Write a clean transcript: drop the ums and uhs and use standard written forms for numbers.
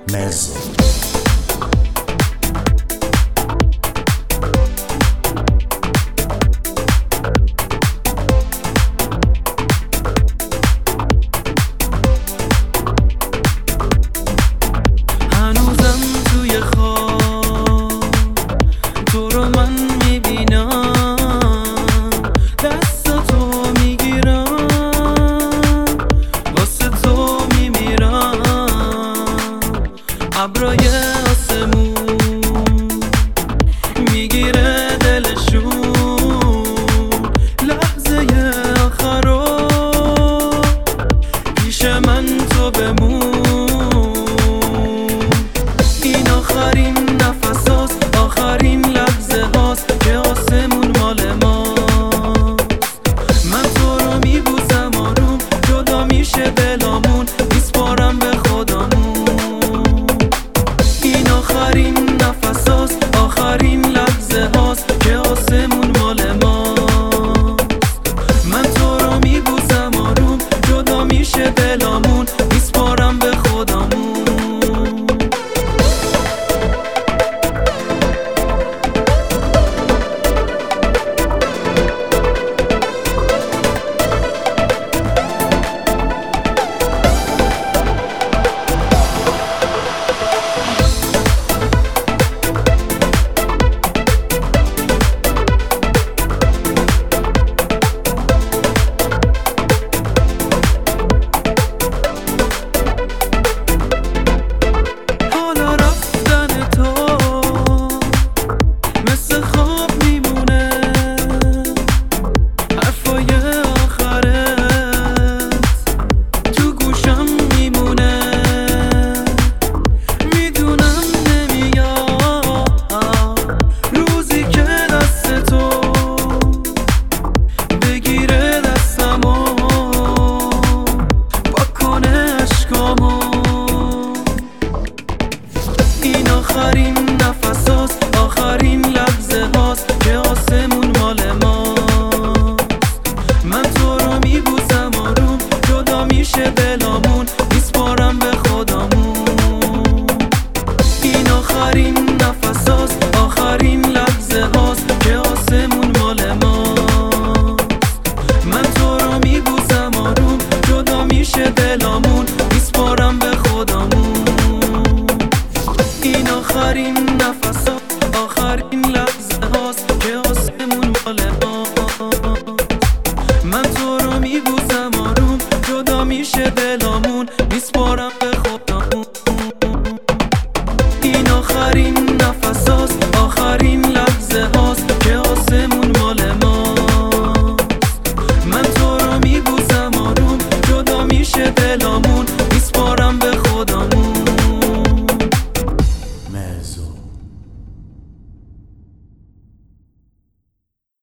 مرزا. هنوزم توی خواب تو رو من میبینم، دستاتو میگیرم، واسه تو میمیرم. ابرای آسمون میگیره دلشون، لحظه آخرو پیش من تو بمون. این آخرین نفس هاست، آخرین لحظه هاست که آسمون مال ماست. من تو رو میبوسم آروم، جدا میشه دلامون، میسپارم به خودمون. این آخرین نفس هاست، آخرین لحظه هاست که آسمون مال ماست. من تو رو میبوسم آروم، جدا میشه دلامون، میسپارم به خودمون. این آخرین نفس هاست، آخرین لحظه هاست که آسمون مال ماست. من تو رو میبوسم آروم، جدا میشه دلامون، میسپارم به خودمون. این آخرین نفس هاست، آخرین لحظه هاست که آسمون مال ماست. من تو رو میبوسم آروم، جدا میشه دلامون، میسپارم به خودمون. این آخرین نفس هاست، آخرین لحظه هاست که آسمون مال ماست. من تو رو میبوسم آروم، جدا میشه دلامون، میسپارم به خودمون. این آخرین نفس هاست، آخرین لحظه هاست که آسمون مال ماست. من تو رو میبوسم آروم، جدا میشه دلامون،